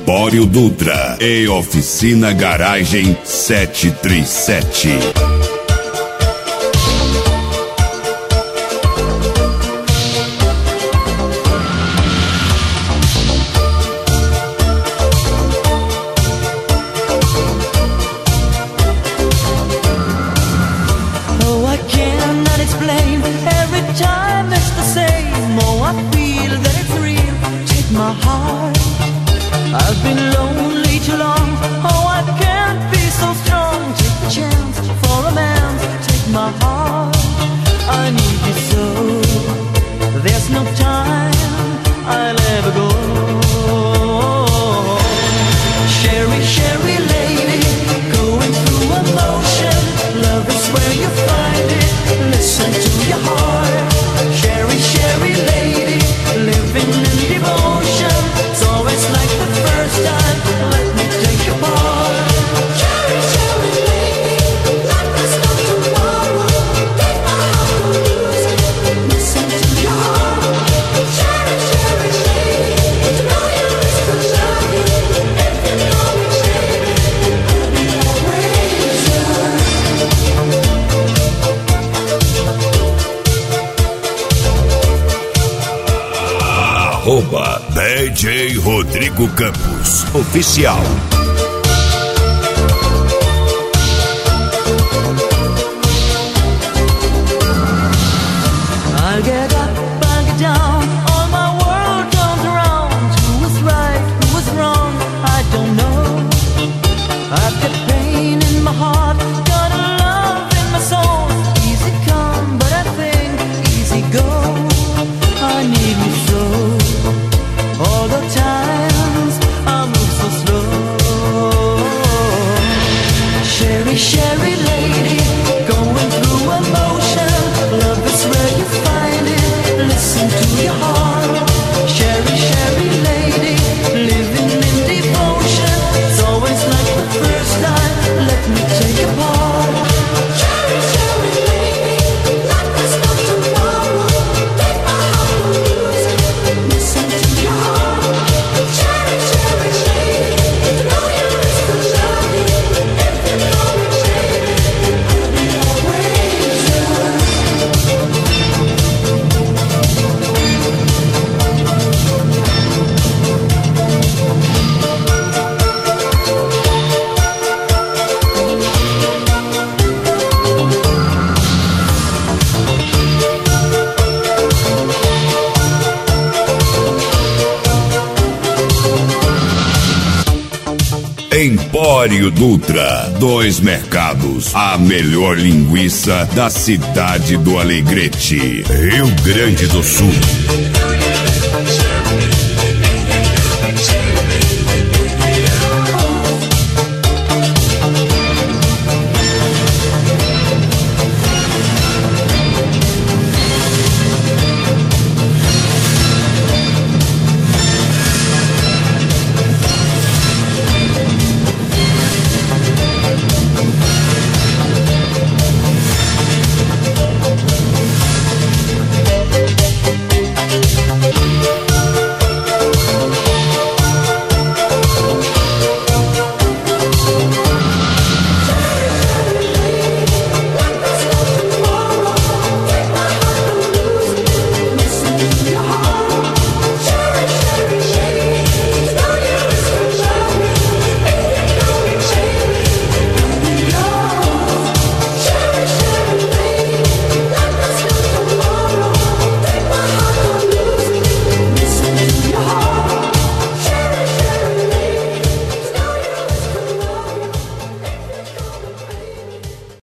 Empório Dutra e Oficina Garagem 737. DJ Rodrigo Campos Oficial. I'll get up, I'll get down, all my world turns around. Who was right, who was wrong, I don't know. I've got pain in my heart, got a love in my soul. Easy come, but I think easy go. I need me so. All the times I move so slow. Sherry, Sherry lady, going through emotion. Love is where you find it, listen to your heart. Sherry, Sherry lady, living in devotion. It's always like the first time, let me take a part. Sherry, Sherry lady, life is not tomorrow. Take my heart and lose it, listen to your heart. Cherry, cherry lady, to know you is to love you. If you know me, baby, I'll be always yours. Empório Dutra, 2 mercados, a melhor linguiça da cidade do Alegrete, Rio Grande do Sul.